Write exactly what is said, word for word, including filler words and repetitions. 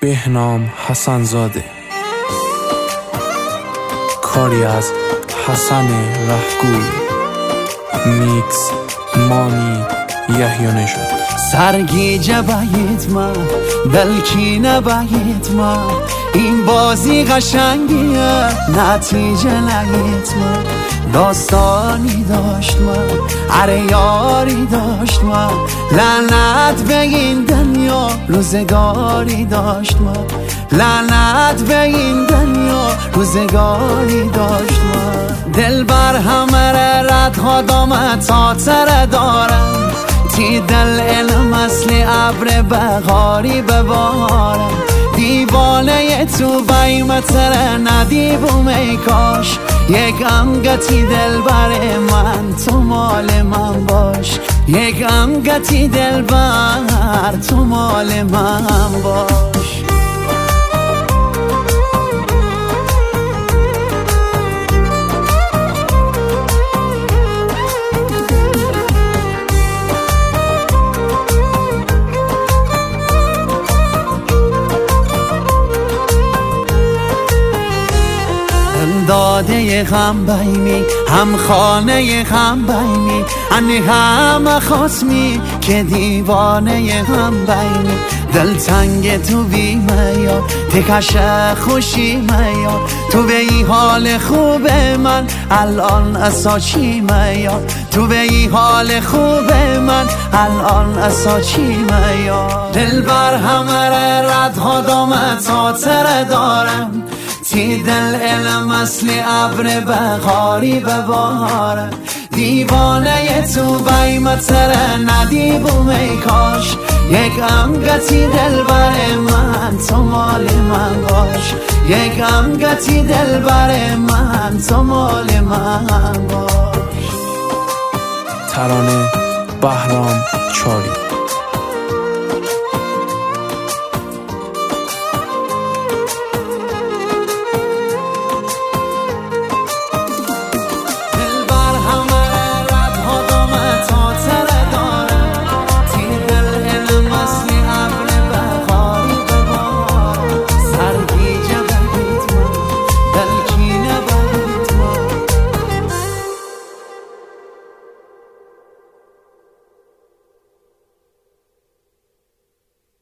بهنام حسن‌زاده. کاری از حسن رهگوی. میکس مانی یحیی نژاد. سرگیجه باید ما دلکی نباید ما این بازی قشنگیه نتیجه نگید ما داستانی داشت ما اره یاری داشت ما لعنت به این دنیا روزگاری داشت ما لعنت به این دنیا روزگاری داشت ما دل بر همه ردها دامت خاطر دارم تی دل علم اصلی ابر بغاری ببارم دیوانه تو بیمتر ندیبوم ای کاش یک انگتی دل بر من تو مال من باش یک انگتی دل بر تو مال من باش. داده غم بیمی هم خانه غم بیمی انی هم خصمی که دیوانه غم بیمی دل تنگ تو بیمه یا تکش خوشی میا تو به ای حال خوب من الان اسا چی میا تو به ای حال خوب من الان اسا چی میا دل بر همه ردها دامت خاطر دارم تی دل علم اصلی ابر بغاری ببارم دیوانه تو بیمتر ندیبوم ای کاش یک انگتی دل بر من تو مال من باش یک انگتی دل بر من تو مال من باش. ترانه بهرام چاری.